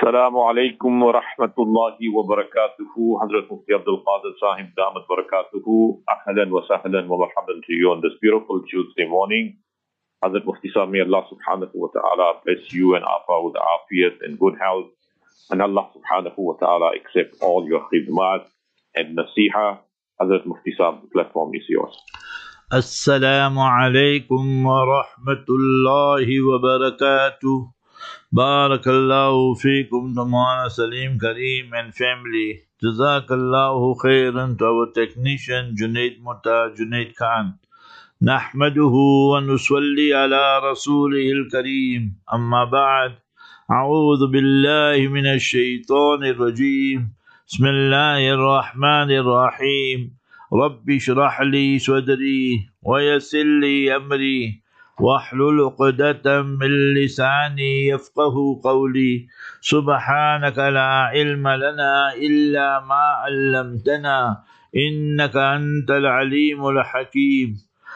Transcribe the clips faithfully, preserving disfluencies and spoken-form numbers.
Assalamu alaikum wa rahmatullahi wa barakatuhu. Hazrat Mufti Abdul Qadir Sahib Damat Barakatuhu. Ahlan wa sahlan wa marhaban to you on this beautiful Tuesday morning. Hazrat Mufti Sahib, may Allah subhanahu wa ta'ala bless you and Afa with afiyat and good health. And Allah subhanahu wa ta'ala accept all your khidmat and nasiha. Hazrat Mufti Sahib, the platform is yours. Assalamu alaikum wa rahmatullahi wa barakatuh. Barakallahu feekum to Maulana Salim Kareem and family. Jazakallahu khairan to our technician Junaid Muta Junaid Khan. Nahmaduhu wa nusalli ala rasulihil Kareem. Amma ba'd. A'udhu billahi minash shaitanir rajim. Bismillahir rahmanir rahim. Rabbi shrah li sadri wa yassir li amri. واحلل عقدة من لساني يفقه قولي سبحانك لا علم لنا إلا ما علمتنا إنك أنت العليم الحكيم.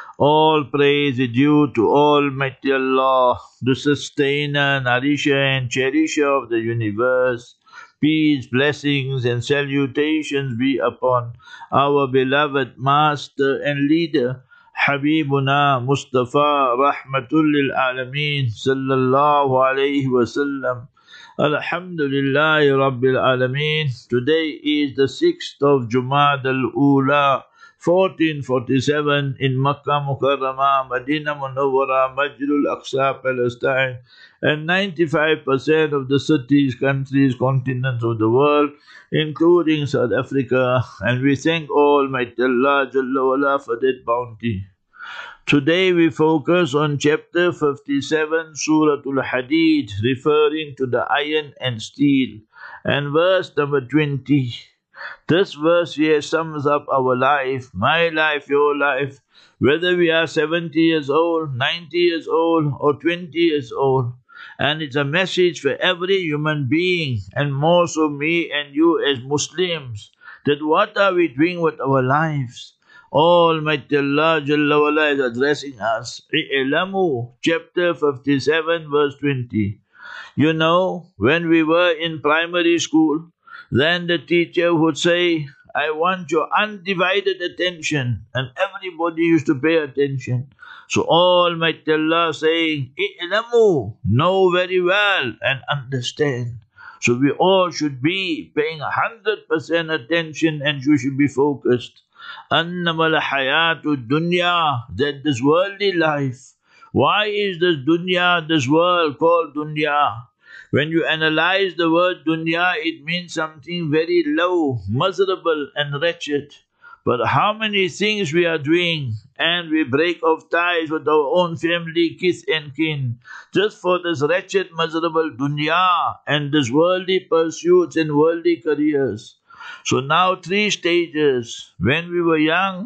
All praise is due to Almighty Allah, the sustainer, nourisher and cherisher of the universe. Peace, blessings and salutations be upon our beloved master and leader, Habibuna Mustafa Rahmatul lil Alameen Sallallahu Alaihi Wasallam. Alhamdulillahi Rabbil Alameen. Today is the sixth of Jumad al-Ula, fourteen forty-seven in Makkah Mukarramah, Medina Munawwara, Masjidul Aqsa, Palestine, and ninety-five percent of the cities, countries, continents of the world, including South Africa, and we thank Almighty Allah Jalla wala for that bounty. Today we focus on chapter fifty-seven, Suratul Hadid, referring to the iron and steel, and verse number twenty. This verse here sums up our life, my life, your life, whether we are seventy years old, ninety years old, or twenty years old. And it's a message for every human being, and more so me and you as Muslims, that what are we doing with our lives? Almighty Allah Jalla wala is addressing us. I'lamu, chapter fifty-seven, verse twenty. You know, when we were in primary school, then the teacher would say, I want your undivided attention, and everybody used to pay attention. So Almighty Allah saying, I'lamu, know very well and understand. So we all should be paying one hundred percent attention and you should be focused. Annamal hayatu dunya, that this worldly life. Why is this dunya, this world called dunya? When you analyze the word dunya, it means something very low, miserable and wretched. But how many things we are doing, and we break off ties with our own family, kith and kin, just for this wretched, miserable dunya and this worldly pursuits and worldly careers. So now three stages. When we were young,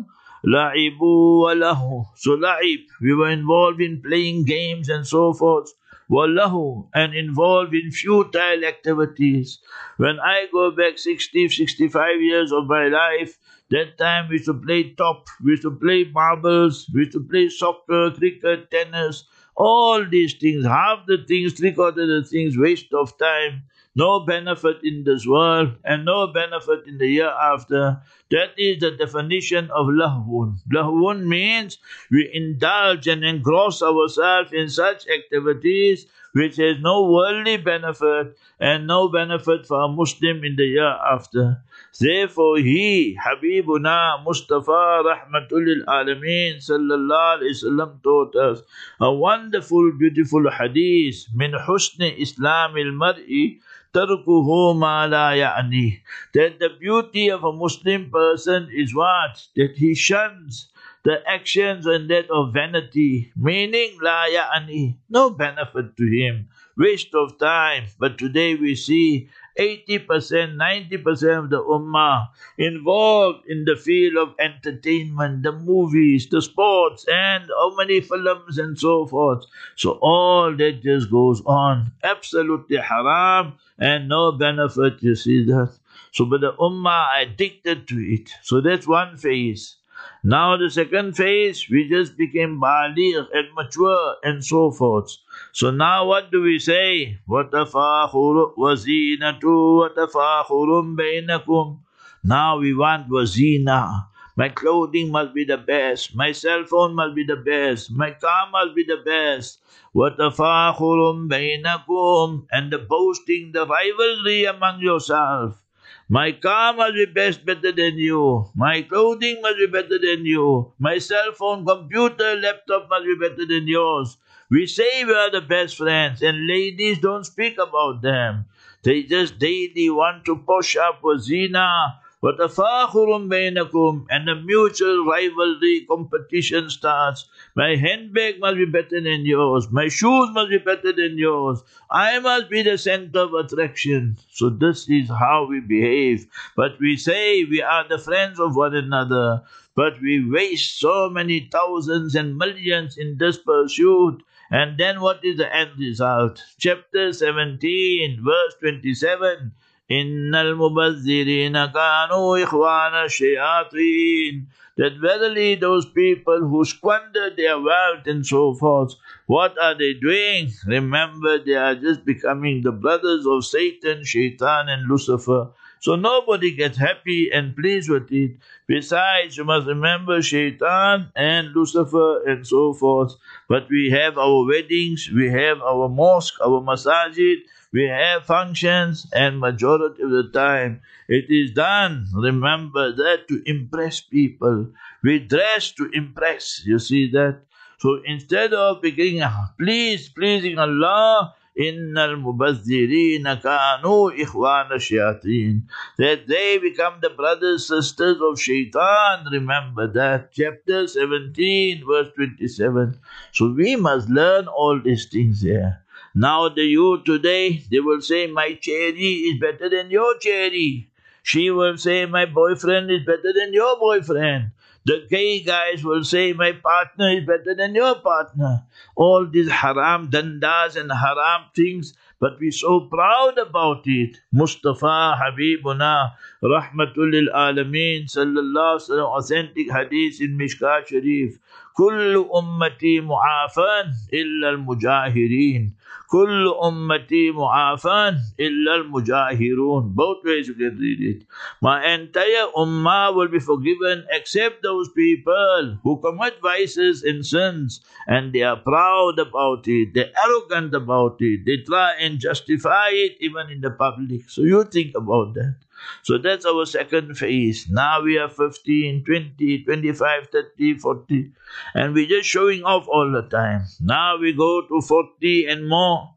la'ibu wa lahu. So la'ib, we were involved in playing games and so forth. Wallahu, and involved in futile activities. When I go back sixty, sixty-five years of my life, that time we used to play top, we used to play marbles, we used to play soccer, cricket, tennis, all these things, half the things, three quarters of the things, waste of time. No benefit in this world and no benefit in the year after. That is the definition of lahwun. Lahwun means we indulge and engross ourselves in such activities which has no worldly benefit and no benefit for a Muslim in the year after. Therefore he, Habibuna Mustafa Rahmatul lil Alameen Sallallahu Alaihi Wasallam taught us a wonderful, beautiful hadith, Min Husni Islamil Mar'i Tarkuhu ma la ya'ni, that the beauty of a Muslim person is what? That he shuns the actions and that of vanity, meaning la ya'ni, no benefit to him, waste of time. But today we see eighty percent, ninety percent of the ummah involved in the field of entertainment, the movies, the sports, and how many films and so forth. So all that just goes on, absolutely haram and no benefit, you see that. So but the ummah are addicted to it. So that's one phase. Now the second phase, we just became baligh and mature and so forth. So now what do we say? وَتَفَاخُرُ وَزِينَةُ وَتَفَاخُرٌ بَيْنَكُمْ. Now we want wazina. My clothing must be the best. My cell phone must be the best. My car must be the best. وَتَفَاخُرٌ بَيْنَكُمْ. And the boasting, the rivalry among yourself. My car must be best, better than you. My clothing must be better than you. My cell phone, computer, laptop must be better than yours. We say we are the best friends, and ladies don't speak about them. They just daily want to push up wazina. وَتَفَاخُرٌ بَيْنَكُمْ. And the mutual rivalry competition starts. My handbag must be better than yours. My shoes must be better than yours. I must be the center of attraction. So this is how we behave. But we say we are the friends of one another. But we waste so many thousands and millions in this pursuit. And then what is the end result? Chapter seventeen, verse twenty-seven. إِنَّ الْمُبَذِّرِينَ كَانُوا إِخْوَانَ الشَّيَاطِينَ. That verily those people who squander their wealth and so forth, what are they doing? Remember, they are just becoming the brothers of Satan, Shaitan and Lucifer. So nobody gets happy and pleased with it. Besides, you must remember Shaitan and Lucifer and so forth. But we have our weddings, we have our mosque, our masajid, we have functions, and majority of the time it is done, remember that, to impress people. We dress to impress, you see that? So instead of being pleased, pleasing Allah, إِنَّ الْمُبَذِّرِينَ كَانُوا إِخْوَانَ الشَّيَاطِينَ. That they become the brothers, sisters of Shaitan. Remember that. Chapter seventeen, verse twenty-seven. So we must learn all these things here. Now the youth today, they will say, my cherry is better than your cherry. She will say, my boyfriend is better than your boyfriend. The gay guys will say, my partner is better than your partner. All these haram dandas and haram things, but we're so proud about it. Mustafa Habibuna, Rahmatul lil Alameen, Sallallahu Alaihi Wasallam, authentic hadith in Mishkat Sharif. Kullu ummati mu'afan illa al-mujahirin. Kullu ummati mu'afan illa al-mujahirun. Both ways you can read it. My entire ummah will be forgiven except those people who commit vices and sins, and they are proud about it, they're arrogant about it, they try and justify it even in the public. So you think about that. So that's our second phase. Now we are fifteen, twenty, twenty-five, thirty, forty, and we're just showing off all the time. Now we go to forty and more.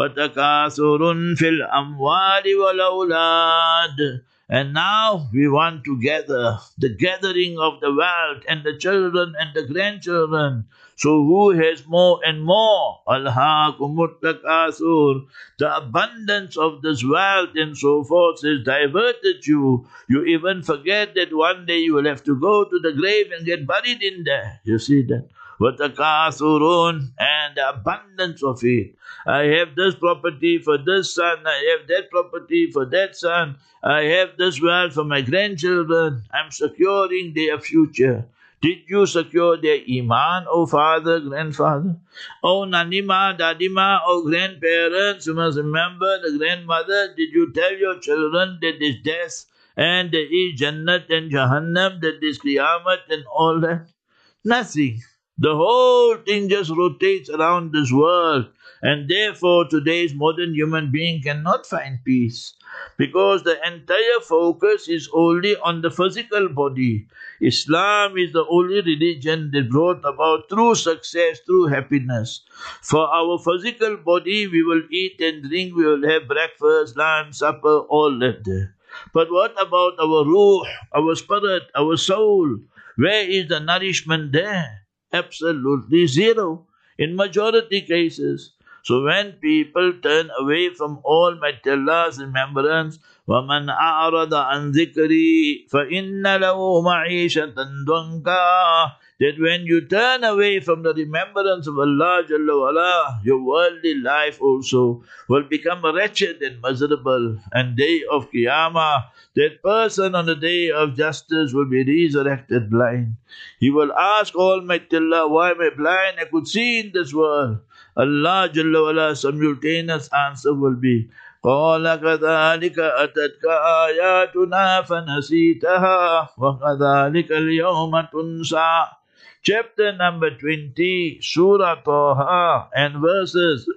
وَتَكَاثُرٌ فِي الْأَمْوَالِ وَالْأَوْلَادِ. And now we want to gather, the gathering of the wealth and the children and the grandchildren. So who has more and more? Alhaakumut takasur. The abundance of this wealth and so forth has diverted you. You even forget that one day you will have to go to the grave and get buried in there. You see that? وَتَكَاثُرٌ. And the abundance of it. I have this property for this son, I have that property for that son, I have this wealth for my grandchildren, I'm securing their future. Did you secure their iman, O father, grandfather? O nanima, dadima, O grandparents? You must remember the grandmother. Did you tell your children that there's death and there is Jannat and Jahannam, that there's Qiyamah and all that? Nothing. The whole thing just rotates around this world. And therefore today's modern human being cannot find peace, because the entire focus is only on the physical body. Islam is the only religion that brought about true success, true happiness. For our physical body, we will eat and drink, we will have breakfast, lunch, supper, all that there. But what about our ruh, our spirit, our soul? Where is the nourishment there? Absolutely zero in majority cases. So when people turn away from Almighty Allah's remembrance, وَمَنْ أَعْرَضَ عَنْ ذِكْرِي فَإِنَّ لَهُ مَعِيشَةً ضَنْكًا. That when you turn away from the remembrance of Allah Jalla wa'ala, your worldly life also will become wretched and miserable. And day of Qiyamah, that person on the day of justice will be resurrected blind. He will ask Almighty Allah, why am I blind? I could see in this world. Allah Jalla wala simultaneous answer will be قَالَ كَذَلِكَ أَتَتْكَ آيَاتُنَا فَنَسِيتَهَا وَكَذَلِكَ الْيَوْمَ تُنْسَى. Chapter number twenty, Surah Taha, and verses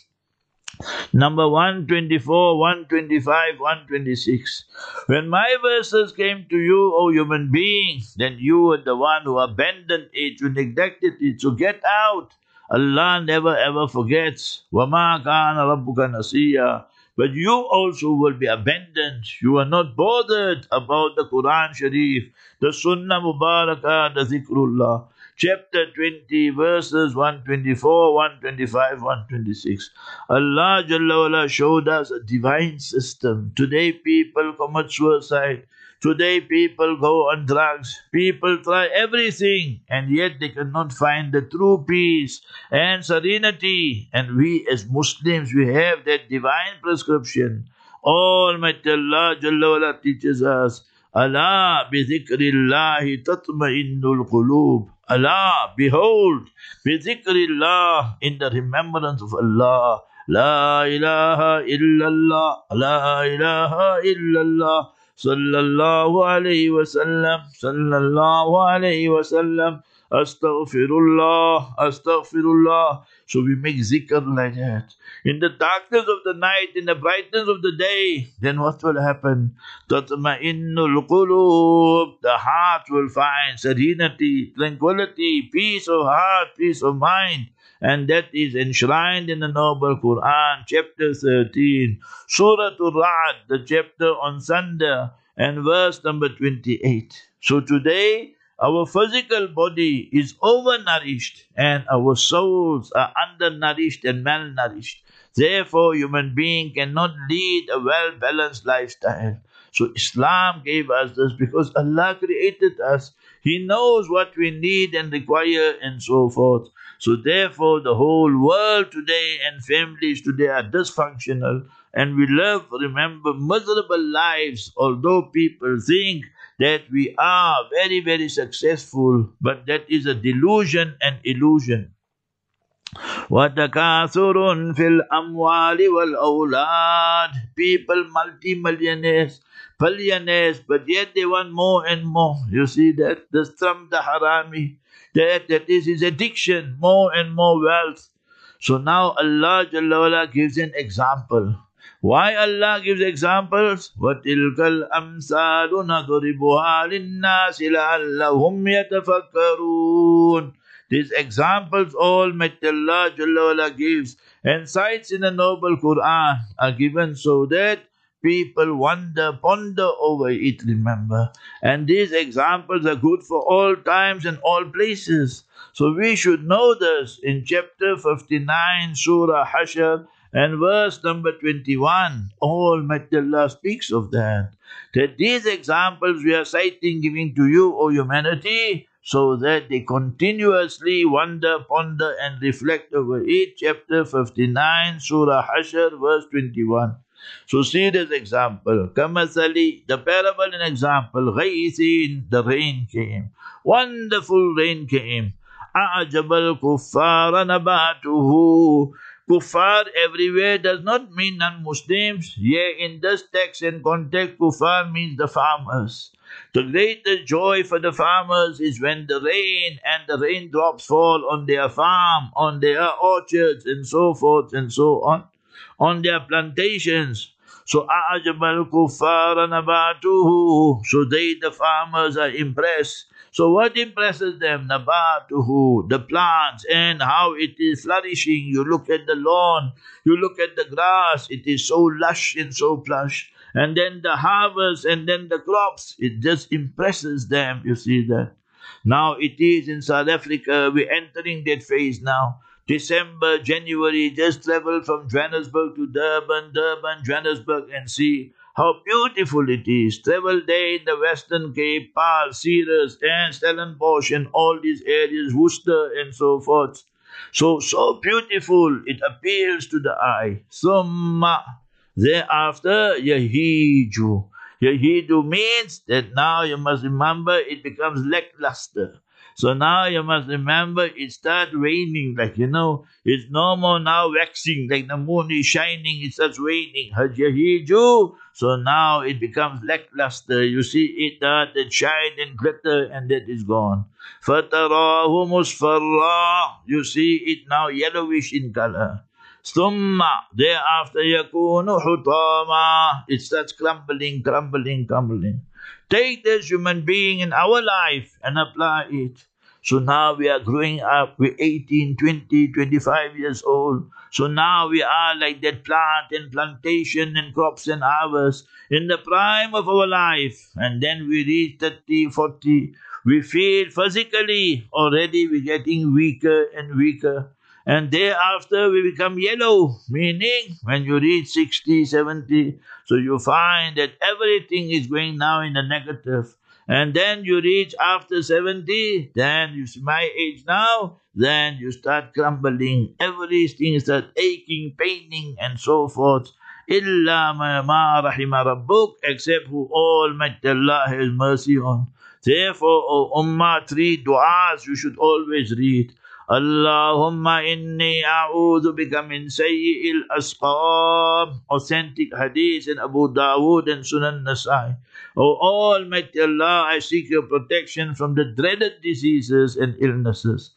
number one twenty-four, one twenty-five, one twenty-six. When my verses came to you, O human beings, then you were the one who abandoned it, you neglected it, so get out. Allah never ever forgets. وَمَا كَانَ رَبُّكَ نَسِيًّا. But you also will be abandoned. You are not bothered about the Quran Sharif, the Sunnah Mubarakah, the Zikrullah. Chapter twenty, verses one twenty-four, one twenty-five, one twenty-six. Allah Jalla wala showed us a divine system. Today people commit suicide. Today people go on drugs. People try everything, and yet they cannot find the true peace and serenity. And we as Muslims, we have that divine prescription. Almighty Allah Jalla wala teaches us, Allah bi dhikrillahi tatma'innul qulub. Allah, behold, bi dhikrillah, in the remembrance of Allah. La ilaha illallah, la ilaha illallah. Sallallahu alayhi wa sallam, sallallahu alayhi wa sallam, astaghfirullah, astaghfirullah. So we make zikr like that. In the darkness of the night, in the brightness of the day, then what will happen? Tatma'innul qulub, the heart will find serenity, tranquility, peace of heart, peace of mind. And that is enshrined in the noble Quran, chapter thirteen, Surah Al-Ra'd, the chapter on thunder, and verse number twenty-eight. So today, our physical body is overnourished, and our souls are undernourished and malnourished. Therefore, human being cannot lead a well-balanced lifestyle. So Islam gave us this because Allah created us. He knows what we need and require and so forth. So therefore the whole world today and families today are dysfunctional, and we live, remember, miserable lives, although people think that we are very, very successful, but that is a delusion and illusion. وَتَكَاثُرٌ فِي الْأَمْوَالِ وَالْأَوْلَادِ. People, multi-millionaires, billionaires, but yet they want more and more. You see that? The Trump, the Harami, that, that is his addiction, more and more wealth. So now Allah Jalla wala gives an example. Why Allah gives examples? وَتِلْكَ الْأَمْثَالُ نَضْرِبُهَا لِلنَّاسِ لَعَلَّهُمْ يَتَفَكَّرُونَ. These examples all Allah Jalla wala gives, and sites in the noble Quran are given so that people wonder, ponder over it, remember. And these examples are good for all times and all places. So we should know this in chapter fifty-nine, Surah Hashr, and verse number twenty-one. Almighty Allah speaks of that. That these examples we are citing, giving to you, O humanity, so that they continuously wonder, ponder, and reflect over it. Chapter fifty-nine, Surah Hashr, verse twenty-one. So see this example. Kamasali, the parable and example. Ghaythin, the rain came. Wonderful rain came. A'jabal kuffara nabatuhu. Kuffar everywhere does not mean non-Muslims. Yea, in this text and context, kuffar means the farmers. The greatest joy for the farmers is when the rain and the raindrops fall on their farm, on their orchards, and so forth and so on, on their plantations. So, a'jabal kuffara nabatuhu. So they, the farmers, are impressed. So what impresses them? Nabatuhu, the plants, and how it is flourishing. You look at the lawn, you look at the grass, it is so lush and so plush. And then the harvest, and then the crops, it just impresses them, you see that. Now it is in South Africa, we're entering that phase now. December, January, just travel from Johannesburg to Durban, Durban, Johannesburg, and see how beautiful it is. Travel there in the Western Cape, Paarl, Ceres, and Stellenbosch, and all these areas, Worcester, and so forth. So, so beautiful, it appeals to the eye. Summa, thereafter, Yahiju. Yahidu means that now you must remember it becomes lackluster. So now you must remember it starts waning, like you know, it's no more now waxing, like the moon is shining, it starts waning. Hajahiju. So now it becomes lackluster. You see it that it shine and glitter and that is gone. Fatarahu musfarra. You see it now yellowish in color. Summa, thereafter yakunu hutama. It starts crumbling, crumbling, crumbling. Take this human being in our life and apply it. So now we are growing up, we're eighteen, twenty, twenty-five years old. So now we are like that plant and plantation and crops and harvest in the prime of our life. And then we reach thirty, forty. We feel physically already we're getting weaker and weaker. And thereafter we become yellow, meaning when you reach sixty, seventy, so you find that everything is going now in the negative. And then you reach after seventy, then you see my age now, then you start crumbling. Everything starts aching, paining, and so forth. Illa ma rahima rabbuk, except who Almighty Allah has mercy on. Therefore, O Ummah, three du'as you should always read. Allahumma inni a'udhu bika min sayyi'il asqam. Authentic hadith in Abu Dawood and Sunan Nasai. O Almighty Allah, I seek your protection from the dreaded diseases and illnesses.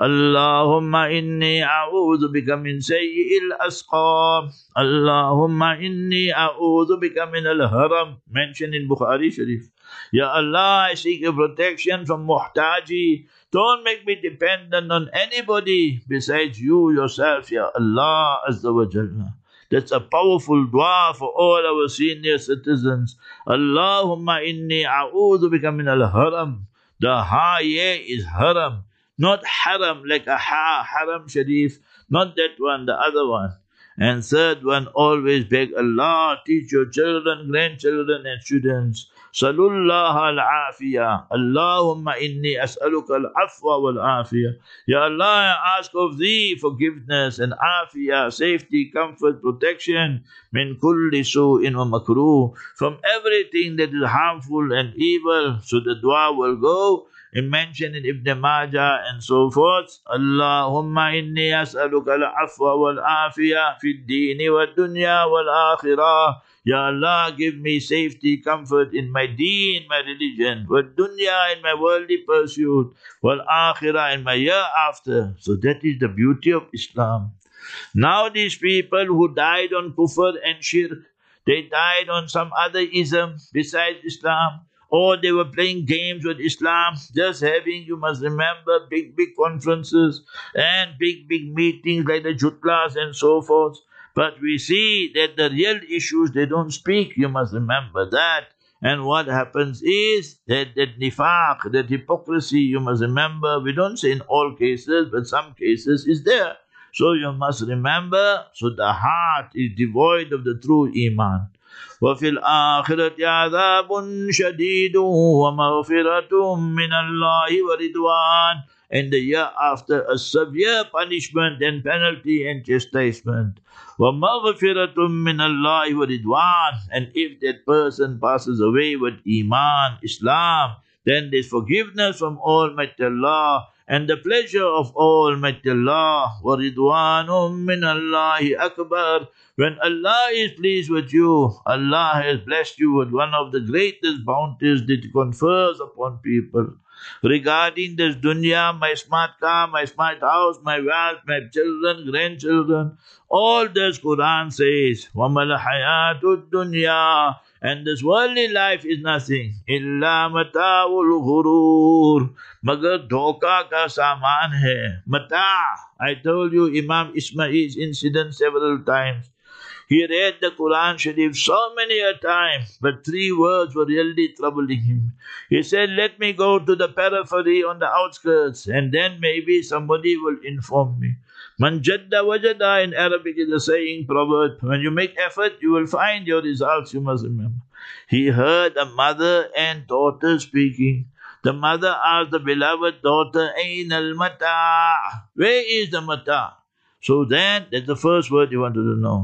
Allahumma inni a'udhu bika min sayyi'il asqam. Allahumma inni a'udhu bika min al-haram. Mentioned in Bukhari Sharif. Ya Allah, I seek your protection from muhtaji. Don't make me dependent on anybody besides you yourself, Ya Allah Azza wa Jalla. That's a powerful dua for all our senior citizens. Allahumma inni a'udhu bika min al-haram. The ha ye is haram, not haram like a ha, haram sharif, not that one, the other one. And third one, always beg Allah, teach your children, grandchildren and students. Salullah al-afiyah. Allahumma inni as'aluka al-afwa wal-afiyah. Ya Allah, I ask of thee forgiveness and afiyah, safety, comfort, protection, min kulli su'in wa makruh, from everything that is harmful and evil. So the dua will go. It mentioned in Ibn Majah and so forth. Allahumma inni as'aluka al-afwa wal-afiyah fi ad-deen wa ad-dunya wal-akhirah. Ya Allah, give me safety, comfort in my deen, my religion, wa dunya in my worldly pursuit, wal akhirah in my hereafter. So that is the beauty of Islam. Now these people who died on kufr and shirk, they died on some other ism besides Islam, or they were playing games with Islam, just having, you must remember, big, big conferences and big, big meetings like the Jutlas and so forth. But we see that the real issues, they don't speak, you must remember that. And what happens is that that nifaq, that hypocrisy, you must remember, we don't say in all cases, but some cases is there. So you must remember, so the heart is devoid of the true iman. وَفِي الْآخِرَةِ عَذَابٌ شَدِيدٌ وَمَغْفِرَةٌ مِّنَ اللَّهِ وَرِضْوَانٌ. And the year after, a severe punishment and penalty and chastisement. وَمَغْفِرَةٌ مِّنَ اللَّهِ وَرِضْوَانٌ. And if that person passes away with Iman, Islam, then there's forgiveness from Almighty Allah and the pleasure of Almighty Allah. وَرِضْوَانٌ مِّنَ اللَّهِ أَكْبَرٌ. When Allah is pleased with you, Allah has blessed you with one of the greatest bounties that He confers upon people. Regarding this dunya, my smart car, my smart house, my wealth, my children, grandchildren, all this Quran says, وَمَا الْحَيَاةُ الدُّنْيَا. And this worldly life is nothing. إِلَّا مَتَاعُ الْغُرُورِ. Magar dhoka ka saman hai. Mata'. I told you Imam Ismail's incident several times. He read the Quran Sharif so many a time, but three words were really troubling him. He said, let me go to the periphery on the outskirts, and then maybe somebody will inform me. Man jadda wajada in Arabic is a saying proverb. When you make effort, you will find your results, you must remember. He heard a mother and daughter speaking. The mother asked the beloved daughter, Ain al-mata'? Where is the mata'? So then, that's the first word you wanted to know.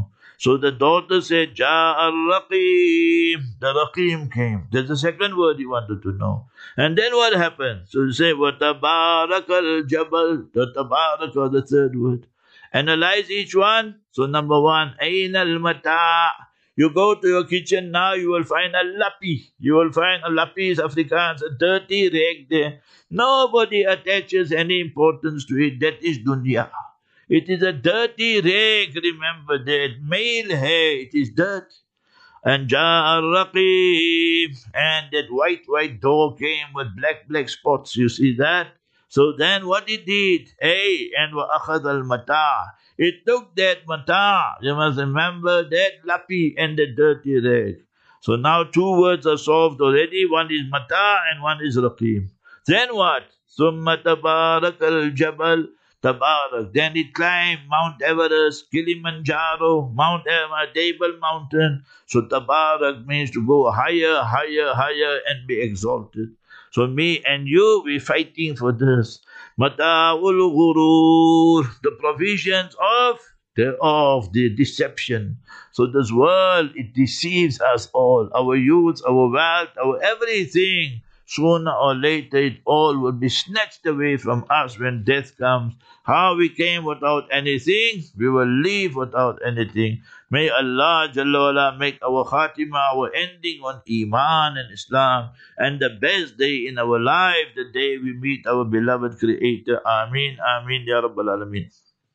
So the daughter said, Ja'a al-Raqim. The Raqim came. There's the second word he wanted to know. And then what happened? So he said, وَتَبَارَكَ الْجَبَلِ. The Tabaraka, the third word. Analyze each one. So number one, أَيْنَ الْمَتَاعِ. You go to your kitchen now, you will find a lapi. You will find a lapi is Afrikaans, a dirty rag there. Nobody attaches any importance to it. That is dunya. It is a dirty rag, remember that. Male hair, it is dirt. And Ja'a al-Raqib. And that white, white dog came with black, black spots. You see that? So then what it did? Hey, and وَأَخَذَ الْمَتَاعِ. It took that mata. You must remember that lapi and the dirty rag. So now two words are solved already. One is mata and one is raqim. Then what? Summa tabarak al-jabal. Tabarak. Then it climbed Mount Everest, Kilimanjaro, Mount Everest, Table Mountain. So tabarak means to go higher, higher, higher and be exalted. So me and you, we're fighting for this. Mata'ul ghurur, the provisions of the, of the deception. So this world, it deceives us all. Our youth, our wealth, our everything. Sooner or later, it all will be snatched away from us when death comes. How we came without anything, we will leave without anything. May Allah Jalla wala make our khatima, our ending on Iman and Islam, and the best day in our life, the day we meet our beloved Creator. Ameen, Ameen, Ya Rabbal Alameen.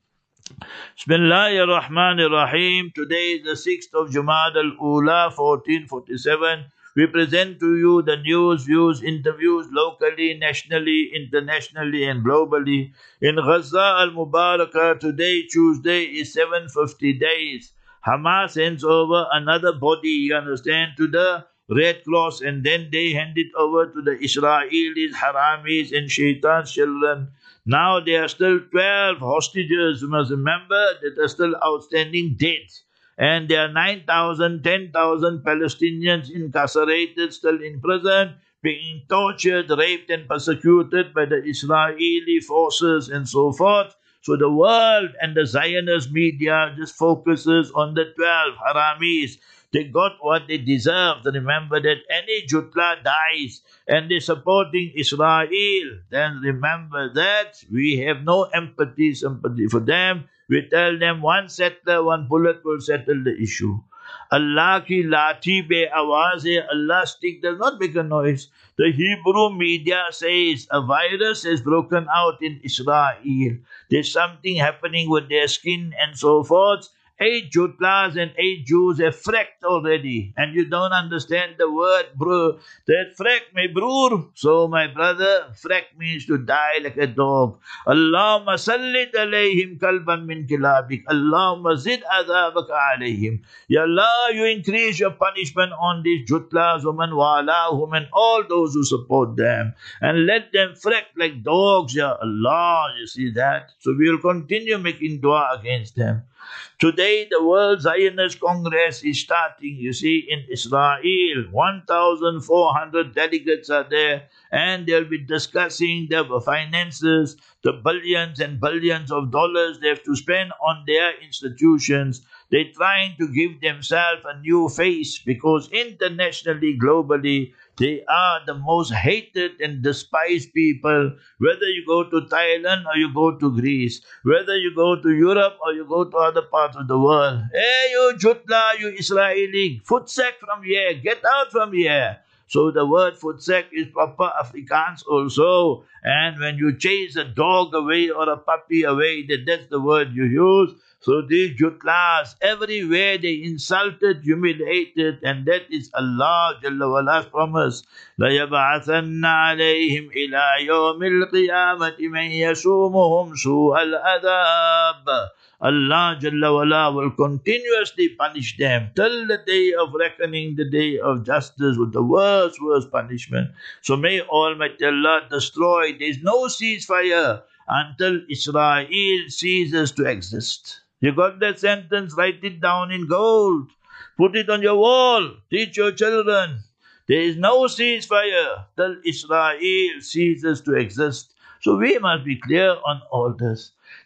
Bismillahir Rahmanir Rahim. Today is the sixth of Jumad al-Ula, fourteen forty-seven. We present to you the news, views, interviews locally, nationally, internationally and globally. In Gaza al-Mubarakah, today, Tuesday, is seven fifty days. Hamas hands over another body, you understand, to the Red Cross, and then they hand it over to the Israelis, Haramis and Shaitan's children. Now there are still twelve hostages, you must remember, that are still outstanding dead. And there are nine thousand, ten thousand Palestinians incarcerated, still in prison, being tortured, raped and persecuted by the Israeli forces and so forth. So the world and the Zionist media just focuses on the twelve Haramis. They got what they deserve. Remember that any Jutla dies and they're supporting Israel, then remember that we have no empathy, sympathy for them. We tell them one settler, one bullet will settle the issue. Allah ki lati be awaz hai, Allah stick does not make a noise. The Hebrew media says a virus has broken out in Israel. There's something happening with their skin and so forth. Eight Jutlas and eight Jews have fracked already. And you don't understand the word, bro. That frack, my brur. So, my brother, frack means to die like a dog. Allahumma sallit alayhim kalban min kilabik. Allahumma zid adhabaka alayhim. Ya Allah, you increase your punishment on these Jutlas, women, walahum, and all those who support them. And let them frack like dogs, Ya Allah. You see that? So, we will continue making dua against them. Today, the World Zionist Congress is starting, you see, in Israel. one thousand four hundred delegates are there, and they'll be discussing the finances, the billions and billions of dollars they have to spend on their institutions. They're trying to give themselves a new face because internationally, globally, they are the most hated and despised people, whether you go to Thailand or you go to Greece, whether you go to Europe or you go to other parts of the world. Hey, you Jutla, you Israeli, footsack from here, get out from here. So the word footsack is proper Afrikaans also. And when you chase a dog away or a puppy away, then that's the word you use. So these Jutlas, everywhere they insulted, humiliated, and that is Allah Jalla wala's promise. لَيَبْعَثَنَّ عَلَيْهِمْ إِلَى يَوْمِ الْقِيَامَةِ مَنْ يَسُومُهُمْ سُوءَ الْعَذَابِ. Allah Jalla wala will continuously punish them till the day of reckoning, the day of justice, with the worst, worst punishment. So may Almighty Allah destroy. There is no ceasefire until Israel ceases to exist. You got that sentence? Write it down in gold. Put it on your wall. Teach your children. There is no ceasefire till Israel ceases to exist. So we must be clear on all this.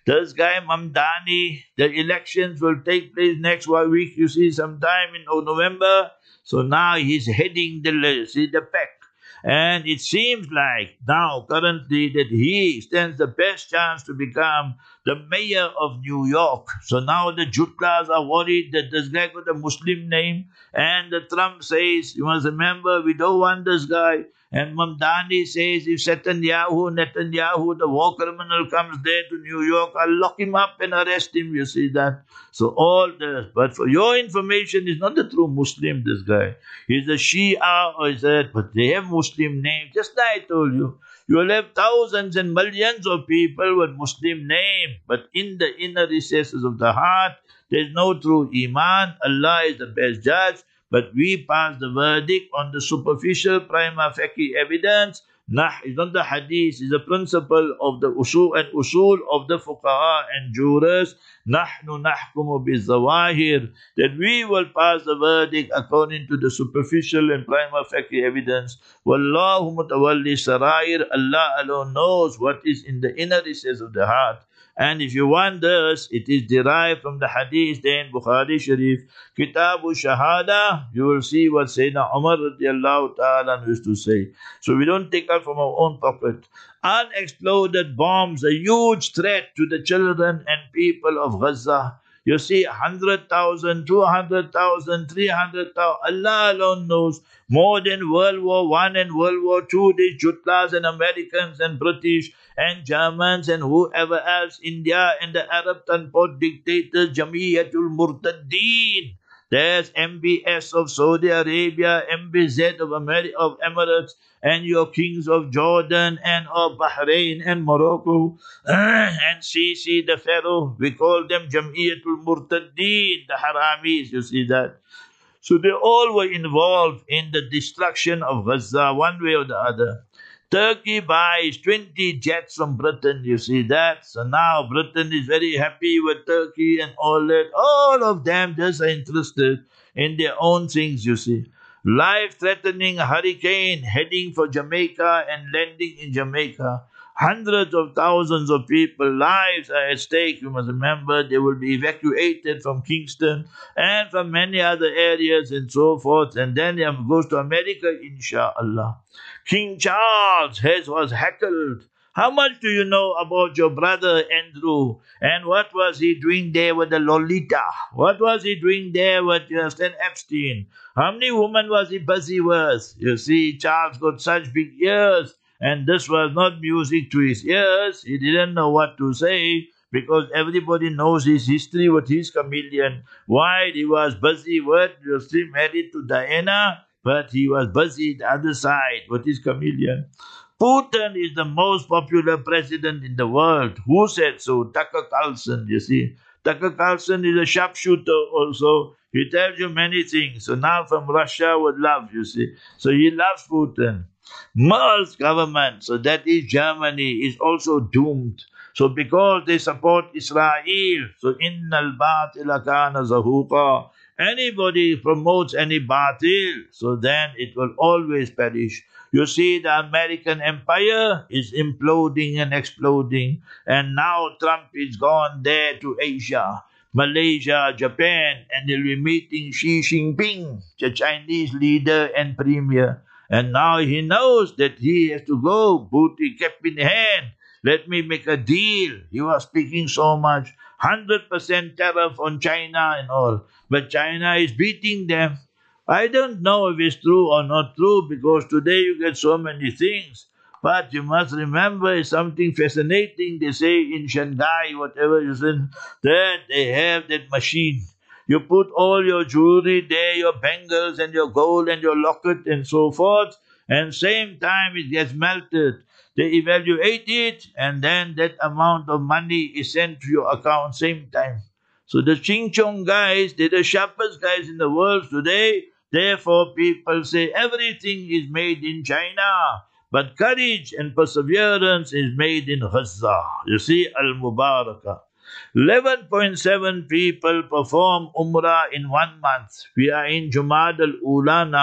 This guy Mamdani, the elections will take place next week, you see, sometime in November. So now he's heading the, see, the pack. And it seems like now, currently, that he stands the best chance to become the mayor of New York. So now the Jutlas are worried that this guy got a Muslim name. And the Trump says, you must remember, we don't want this guy. And Mamdani says, if Netanyahu, Netanyahu, the war criminal, comes there to New York, I'll lock him up and arrest him. You see that? So all this. But for your information, he's not a true Muslim, this guy. He's a Shia or is that, but they have Muslim names. Just like I told you. You will have thousands and millions of people with Muslim name. But in the inner recesses of the heart, there's no true Iman. Allah is the best judge. But we pass the verdict on the superficial prima facie evidence. Nah, it's not the hadith, it's the principle of the usul and usul of the fuqaha and jurists. Nahnu nahkumu bizawahir. That we will pass the verdict according to the superficial and prima facie evidence. Wallahu mutawalli sarair. Allah alone knows what is in the inner recesses of the heart. And if you want this, it is derived from the hadith there in Bukhari Sharif, Kitabu Shahada. You will see what Sayyidina Umar radiallahu ta'ala used to say. So we don't take out from our own pocket. Unexploded bombs, a huge threat to the children and people of Gaza. You see, one hundred thousand, two hundred thousand, three hundred thousand, Allah alone knows. More than World War One and World War Two, these Jutlas and Americans and British and Germans and whoever else, India and the Arab Tanpot dictators, Jamiyatul Murtaddeen. There's M B S of Saudi Arabia, M B Z of, Ameri- of Emirates, and your kings of Jordan and of Bahrain and Morocco, and Sisi the Pharaoh. We call them Jamiyatul Murtaddeen, the Haramis, you see that. So they all were involved in the destruction of Gaza, one way or the other. Turkey buys twenty jets from Britain, you see that? So now Britain is very happy with Turkey and all that. All of them just are interested in their own things, you see. Life-threatening hurricane heading for Jamaica and landing in Jamaica. Hundreds of thousands of people's lives are at stake. You must remember they will be evacuated from Kingston and from many other areas and so forth. And then they goes to America, inshallah. King Charles has, was heckled. How much do you know about your brother Andrew? And what was he doing there with the Lolita? What was he doing there with Stan Epstein? How many women was he busy with? You see, Charles got such big ears. And this was not music to his ears. He didn't know what to say because everybody knows his history with his chameleon. Why he was busy with, he was still married to Diana, but he was busy the other side with his chameleon. Putin is the most popular president in the world. Who said so? Tucker Carlson, you see. Tucker Carlson is a sharpshooter also. He tells you many things. So now from Russia with love, you see. So he loves Putin. Merl's government, so that is Germany, is also doomed. So because they support Israel, so innal batila kana zahuqa. Anybody promotes any batil, so then it will always perish. You see, the American empire is imploding and exploding, and now Trump is gone there to Asia, Malaysia, Japan, and he'll be meeting Xi Jinping, the Chinese leader and premier. And now he knows that he has to go, booty kept in hand. Let me make a deal. He was speaking so much. one hundred percent tariff on China and all. But China is beating them. I don't know if it's true or not true because today you get so many things. But you must remember it's something fascinating. They say in Shanghai, whatever you said, that they have that machine. You put all your jewelry there, your bangles and your gold and your locket and so forth, and same time it gets melted. They evaluate it, and then that amount of money is sent to your account same time. So the Ching Chong guys, they're the sharpest guys in the world today. Therefore, people say everything is made in China, but courage and perseverance is made in Gaza. You see, Al-Mubarakah. eleven point seven people perform Umrah in one month. We are in Jumad al-Ula now.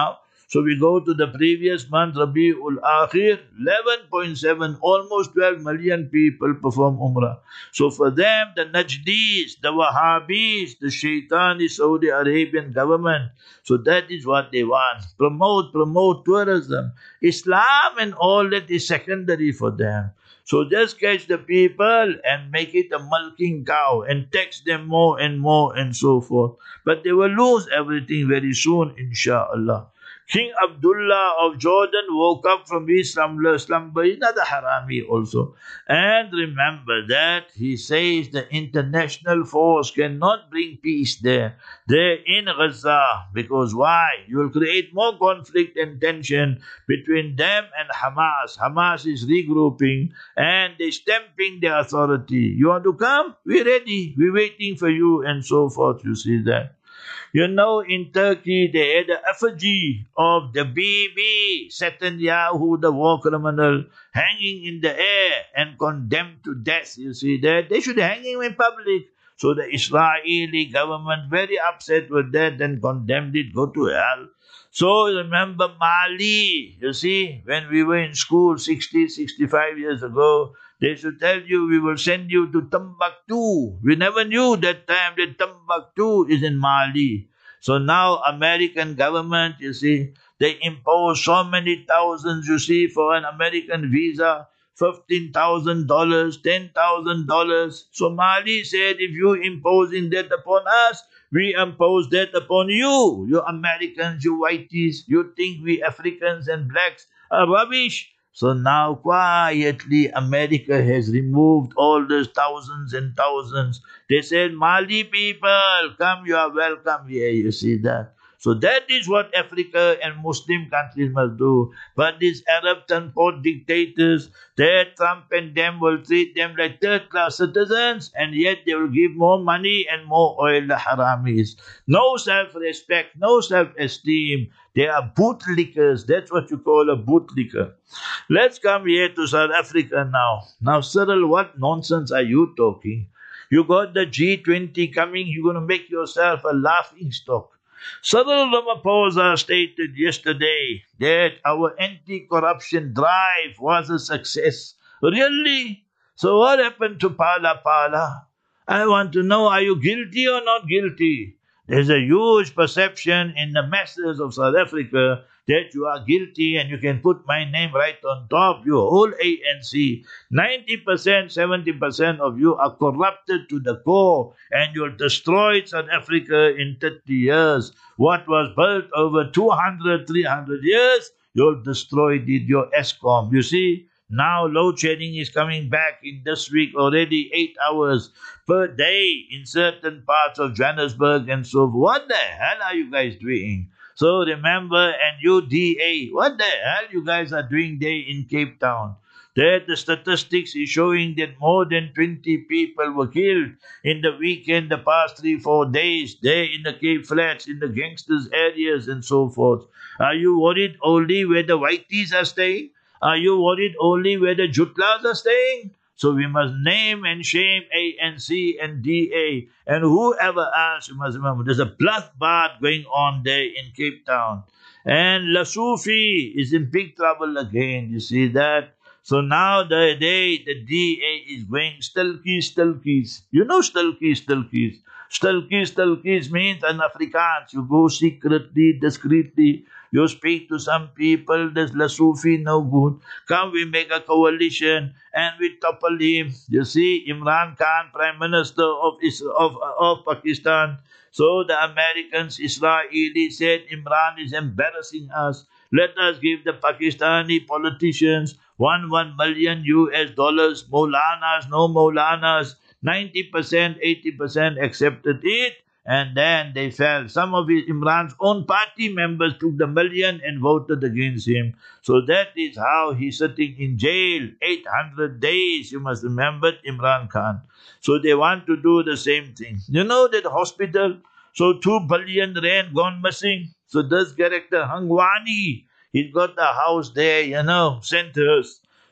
So we go to the previous month, Rabi'ul Akhir, eleven point seven, almost twelve million people perform Umrah. So for them, the Najdis, the Wahhabis, the Shaitani Saudi Arabian government, so that is what they want. Promote, promote tourism. Islam and all that is secondary for them. So just catch the people and make it a milking cow and tax them more and more and so forth. But they will lose everything very soon, inshallah. King Abdullah of Jordan woke up from his slumber, slumber, another harami also. And remember that he says the international force cannot bring peace there. They're in Gaza. Because why? You will create more conflict and tension between them and Hamas. Hamas is regrouping and they're stamping their authority. You want to come? We're ready. We're waiting for you and so forth. You see that. You know, in Turkey, they had an effigy of the Bibi, Netanyahu, the war criminal, hanging in the air and condemned to death. You see that? They should hang him in public. So the Israeli government, very upset with that and condemned it, go to hell. So remember Mali, you see, when we were in school sixty, sixty-five years ago, they should tell you, we will send you to Timbuktu. We never knew that time that Timbuktu is in Mali. So now American government, you see, they impose so many thousands, you see, for an American visa, fifteen thousand dollars, ten thousand dollars. So Mali said, if you imposing that upon us, we impose that upon you. You Americans, you whiteys, you think we Africans and blacks are rubbish. So now quietly America has removed all those thousands and thousands. They said, Mali people, come, you are welcome here. You see that? So that is what Africa and Muslim countries must do. But these Arab transport dictators, they, Trump and them will treat them like third-class citizens, and yet they will give more money and more oil to haramis. No self-respect, no self-esteem. They are bootlickers. That's what you call a bootlicker. Let's come here to South Africa now. Now, Cyril, what nonsense are you talking? You got the G twenty coming, you're going to make yourself a laughing stock. Cyril Ramaphosa stated yesterday that our anti-corruption drive was a success. Really? So what happened to Phala Phala? I want to know, are you guilty or not guilty? There's a huge perception in the masses of South Africa that you are guilty and you can put my name right on top, you whole A N C. ninety percent, seventy percent of you are corrupted to the core and you'll destroy South Africa in thirty years. What was built over two hundred, three hundred years, you'll destroy it, your ESCOM. You see, now load shedding is coming back in this week already, eight hours per day in certain parts of Johannesburg and so forth. What the hell are you guys doing? So remember, and U D A, what the hell you guys are doing there in Cape Town? There the statistics is showing that more than twenty people were killed in the weekend, the past three, four days, there in the Cape Flats, in the gangsters areas and so forth. Are you worried only where the whiteys are staying? Are you worried only where the Jutlas are staying? So we must name and shame A N C and D A and whoever else. You must remember, there's a bloodbath going on there in Cape Town. And Lasufi is in big trouble again. You see that? So now the day the D A is going stilkies, stilkies. You know stilkies, stilkies. Stilkies, stilkies means in Afrikaans, you go secretly, discreetly. You speak to some people, there's Lasufi, no good. Come, we make a coalition and we topple him. You see, Imran Khan, Prime Minister of Israel, of, of Pakistan. So the Americans, Israeli said, Imran is embarrassing us. Let us give the Pakistani politicians one, one million U S dollars. Maulanas, no Maulanas. ninety percent, eighty percent accepted it. And then they fell. Some of his, Imran's own party members took the million and voted against him. So that is how he's sitting in jail. eight hundred days, you must remember, Imran Khan. So they want to do the same thing. You know that hospital, so two billion rand gone missing. So this character, Hangwani, he's got a house there, you know, centers.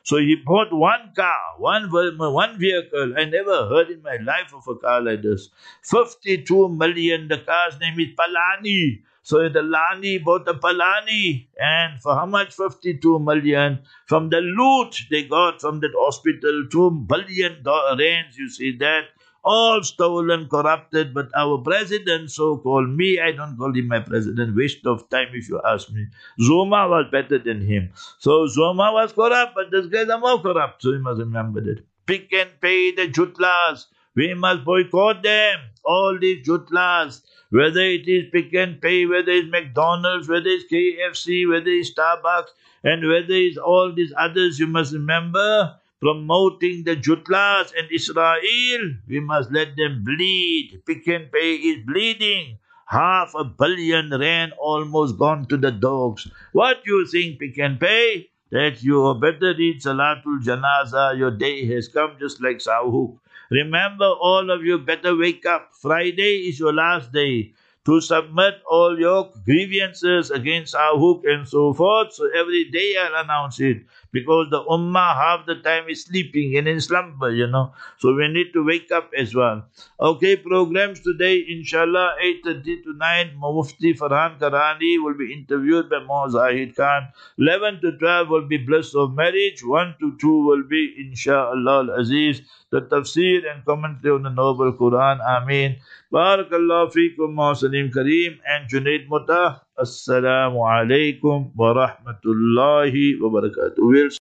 So he bought one car, one, one vehicle. I never heard in my life of a car like this. fifty-two million. The car's name is Palani. So the Lani bought the Palani. And for how much? fifty-two million. From the loot they got from that hospital, two billion rands, you see that. All stolen, corrupted, but our president, so-called, me, I don't call him my president, waste of time if you ask me. Zuma was better than him. So Zuma was corrupt, but this guys are more corrupt, so you must remember that. Pick and pay the jutlas. We must boycott them, all these jutlas. Whether it is Pick and Pay, whether it's McDonald's, whether it's K F C, whether it's Starbucks, and whether it's all these others, you must remember, promoting the Jutlas and Israel, we must let them bleed. Pick and Pay is bleeding. Half a billion rand almost gone to the dogs. What do you think, Pick and Pay? That you better read Salatul Janaza, your day has come, just like Sahuk. Remember, all of you better wake up. Friday is your last day to submit all your grievances against Sahuk and so forth. So every day I'll announce it. Because the Ummah half the time is sleeping and in slumber, you know. So we need to wake up as well. Okay, programs today, inshallah, eight thirty to nine, Mufti Farhan Karani will be interviewed by Mo Zahid Khan. eleven to twelve will be Bliss of Marriage. one to two will be, inshallah al-Aziz, the tafsir and commentary on the Noble Quran. Ameen. Barakallahu feekum, Salim Kareem and Junaid Mutta. Assalamu alaikum wa rahmatullahi wa barakatuh.